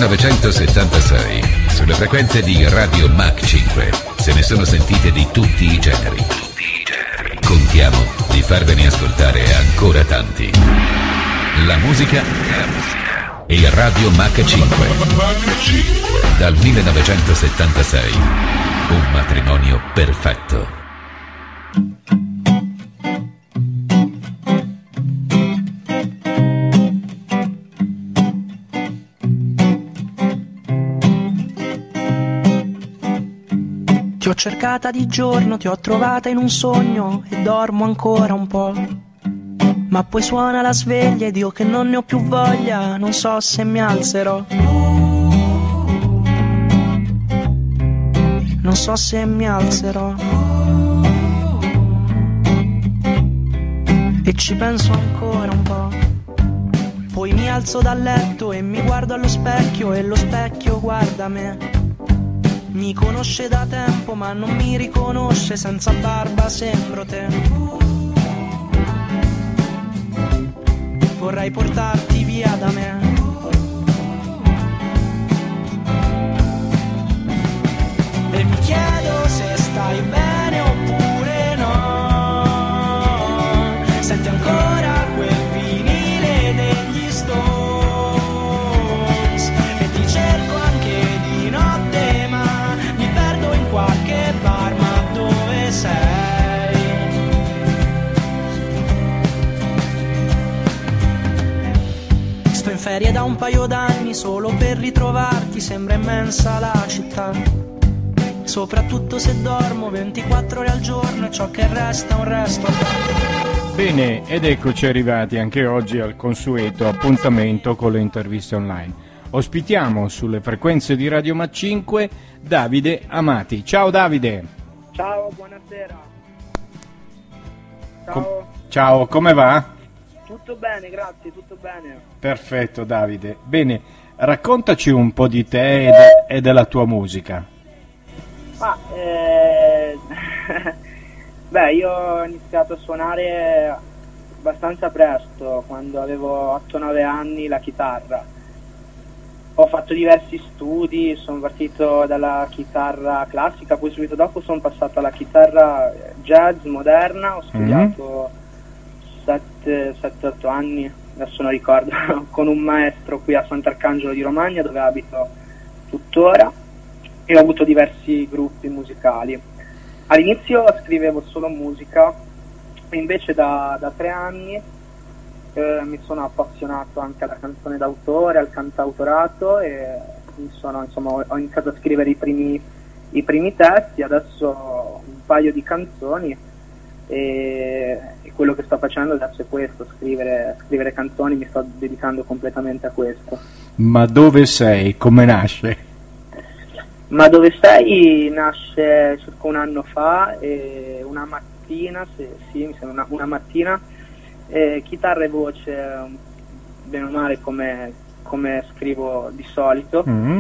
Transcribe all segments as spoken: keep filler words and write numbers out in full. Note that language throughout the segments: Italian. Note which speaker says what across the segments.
Speaker 1: millenovecentosettantasei, sulle frequenze di Radio Mach cinque, se ne sono sentite di tutti i generi. Contiamo di farvene ascoltare ancora tanti. La musica e Radio Mach cinque. Dal millenovecentosettantasei, un matrimonio perfetto.
Speaker 2: Ti ho cercata di giorno, ti ho trovata in un sogno e dormo ancora un po'. Ma poi suona la sveglia ed io che non ne ho più voglia, non so se mi alzerò. Non so se mi alzerò. E ci penso ancora un po'. Poi mi alzo dal letto e mi guardo allo specchio e lo specchio guarda me. Mi conosce da tempo ma non mi riconosce, senza barba sembro te. Vorrei portarti via da me. E mi chiedo se stai bene oppure no. Senti ancora quel vinile degli Stones e ti cerco anche di notte, ma mi perdo in qualche bar. Ma dove sei? Sto in ferie da un paio d'anni solo per ritrovarti, sembra immensa la città. Soprattutto se dormo ventiquattro ore al giorno e ciò che resta un resto.
Speaker 3: Bene, ed eccoci arrivati anche oggi al consueto appuntamento con le interviste online. Ospitiamo sulle frequenze di Radio Mach cinque Davide Amati. Ciao Davide.
Speaker 4: Ciao, buonasera. Ciao.
Speaker 3: Com- Ciao, come va?
Speaker 4: Tutto bene, grazie, tutto bene.
Speaker 3: Perfetto Davide. Bene, raccontaci un po' di te e, de- e della tua musica.
Speaker 4: Ah, eh... Beh, io ho iniziato a suonare abbastanza presto, quando avevo otto nove anni, la chitarra. Ho fatto diversi studi, sono partito dalla chitarra classica, poi subito dopo sono passato alla chitarra jazz moderna, ho studiato sette otto anni, adesso non ricordo, con un maestro qui a Sant'Arcangelo di Romagna, dove abito tuttora. E ho avuto diversi gruppi musicali. All'inizio scrivevo solo musica, e invece da, da tre anni eh, mi sono appassionato anche alla canzone d'autore, al cantautorato, e mi sono, insomma, ho iniziato a scrivere i primi, i primi testi. Adesso ho un paio di canzoni e, e quello che sto facendo adesso è questo, scrivere, scrivere canzoni, mi sto dedicando completamente a questo. Ma
Speaker 3: dove sei? Come nasce?
Speaker 4: Ma dove sei nasce circa un anno fa, e una mattina, se, sì, mi sembra una, una mattina, eh, chitarra e voce, bene o male come, come scrivo di solito, mm-hmm.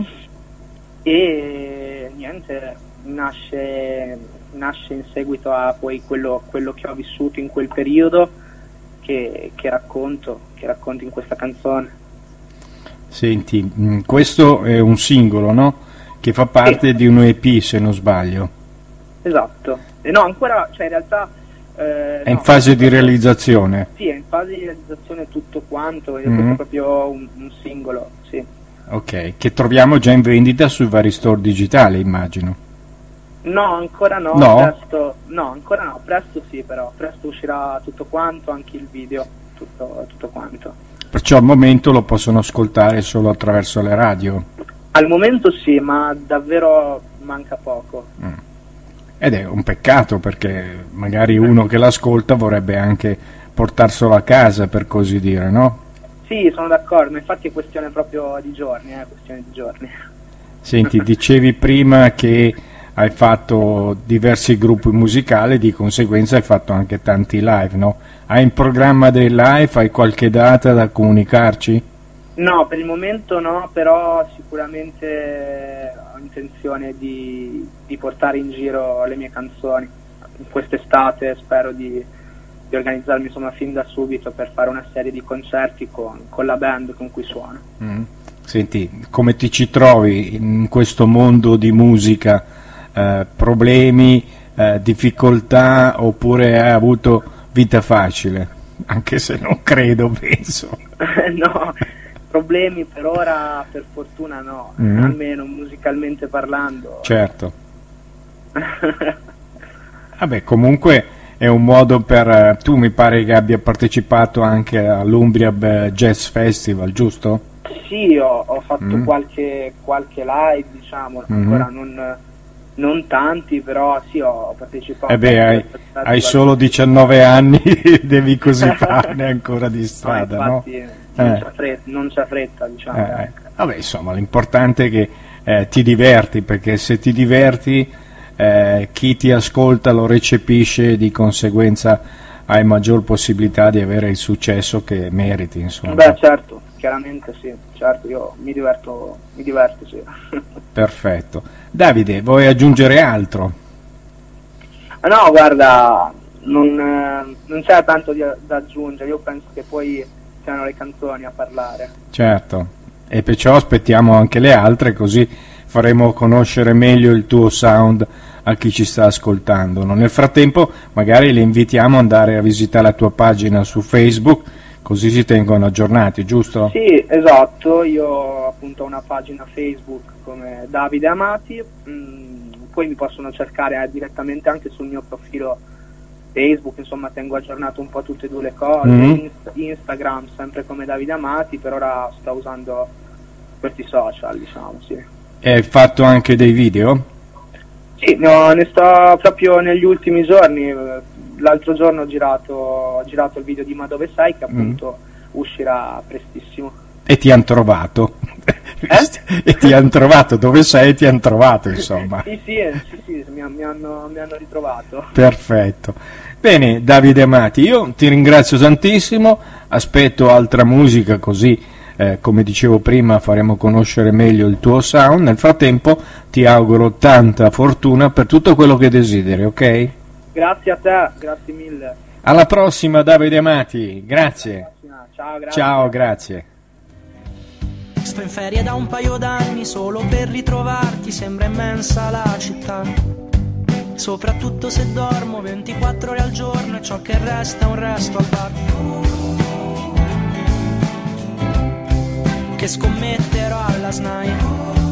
Speaker 4: E niente, nasce, nasce in seguito a poi quello, quello che ho vissuto in quel periodo, che, che racconto, che racconto in questa canzone.
Speaker 3: Senti, questo è un singolo, no? Che fa parte sì. di un E P, se non sbaglio.
Speaker 4: Esatto. E no, ancora, cioè in realtà... Eh,
Speaker 3: è
Speaker 4: no,
Speaker 3: in fase di realizzazione?
Speaker 4: Sì, è in fase di realizzazione tutto quanto, mm-hmm. Questo è proprio un, un singolo, sì.
Speaker 3: Ok, che troviamo già in vendita sui vari store digitali, immagino.
Speaker 4: No, ancora no,
Speaker 3: no?
Speaker 4: Presto, no, ancora no, presto sì però, presto uscirà tutto quanto, anche il video, tutto, tutto quanto.
Speaker 3: Perciò al momento lo possono ascoltare solo attraverso le radio?
Speaker 4: Al momento sì, ma davvero manca poco. Mm.
Speaker 3: Ed è un peccato, perché magari uno che l'ascolta vorrebbe anche portarselo a casa, per così dire, no?
Speaker 4: Sì, sono d'accordo, infatti è questione proprio di giorni, è eh, questione di giorni.
Speaker 3: Senti, dicevi prima che hai fatto diversi gruppi musicali, di conseguenza hai fatto anche tanti live, no? Hai in programma dei live, hai qualche data da comunicarci?
Speaker 4: No, per il momento no, però sicuramente ho intenzione di, di portare in giro le mie canzoni. In quest'estate spero di, di organizzarmi insomma fin da subito per fare una serie di concerti con, con la band con cui suono.
Speaker 3: Mm. Senti, come ti ci trovi in questo mondo di musica? Eh, problemi, eh, difficoltà, oppure hai avuto vita facile? Anche se non credo, penso.
Speaker 4: No, problemi per ora per fortuna no, mm. almeno musicalmente parlando.
Speaker 3: Certo. Vabbè, comunque è un modo per... Tu mi pare che abbia partecipato anche all'Umbria Jazz Festival, giusto?
Speaker 4: Sì, ho, ho fatto
Speaker 3: mm.
Speaker 4: qualche, qualche live, diciamo, mm-hmm. ancora non, non tanti, però sì, ho partecipato.
Speaker 3: Eh beh, hai, hai solo diciannove anni, devi così farne ancora di strada, no?
Speaker 4: Infatti,
Speaker 3: no?
Speaker 4: Non,
Speaker 3: eh.
Speaker 4: c'è fretta, non c'è fretta, diciamo.
Speaker 3: Eh. Vabbè, insomma, l'importante è che eh, ti diverti, perché se ti diverti eh, chi ti ascolta lo recepisce, di conseguenza hai maggior possibilità di avere il successo che meriti, insomma.
Speaker 4: Beh, certo, chiaramente sì, certo, io mi diverto, mi diverto, sì.
Speaker 3: Perfetto. Davide, vuoi aggiungere altro?
Speaker 4: No, guarda, non, eh, non c'è tanto di, da aggiungere, io penso che poi siano le canzoni a parlare.
Speaker 3: Certo, e perciò aspettiamo anche le altre, così faremo conoscere meglio il tuo sound a chi ci sta ascoltando. Nel frattempo magari li invitiamo ad andare a visitare la tua pagina su Facebook, così si tengono aggiornati, giusto?
Speaker 4: Sì, esatto, io ho appunto una pagina Facebook come Davide Amati, mh, poi mi possono cercare direttamente anche sul mio profilo Facebook, insomma tengo aggiornato un po' tutte e due le cose, mm-hmm. Inst- Instagram sempre come Davide Amati, per ora sto usando questi social, diciamo, sì.
Speaker 3: E hai fatto anche dei video?
Speaker 4: Sì, no, ne sto proprio negli ultimi giorni, l'altro giorno ho girato, ho girato il video di Ma dove sei, che appunto mm. uscirà prestissimo.
Speaker 3: E ti han trovato?
Speaker 4: Eh?
Speaker 3: E ti han trovato, dove sei e ti han trovato, insomma.
Speaker 4: Sì, sì, sì, sì mi, mi, hanno, mi hanno ritrovato.
Speaker 3: Perfetto. Bene, Davide Amati, io ti ringrazio tantissimo, aspetto altra musica, così eh, come dicevo prima faremo conoscere meglio il tuo sound. Nel frattempo ti auguro tanta fortuna per tutto quello che desideri, ok?
Speaker 4: Grazie a te, grazie mille.
Speaker 3: Alla prossima, Davide Amati, grazie.
Speaker 4: Ciao, grazie.
Speaker 3: Ciao, grazie.
Speaker 2: Sto in ferie da un paio d'anni solo per ritrovarti, sembra immensa la città. Soprattutto se dormo ventiquattro ore al giorno e ciò che resta è un resto al bar. Che scommetterò alla S N A I